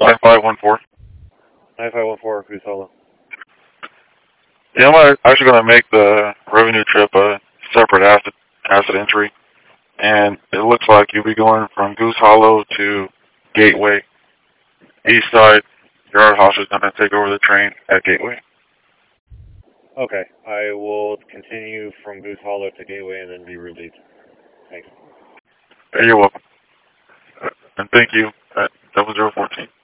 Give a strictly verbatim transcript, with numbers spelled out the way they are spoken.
nine five one four. nine five one four, Goose Hollow. Yeah, I'm actually going to make the revenue trip a separate asset, asset entry. And it looks like you'll be going from Goose Hollow to Gateway. East side, Yard House is going to take over the train at Gateway. Okay, I will continue from Goose Hollow to Gateway and then be relieved. Thanks. You're welcome. And thank you at double zero fourteen.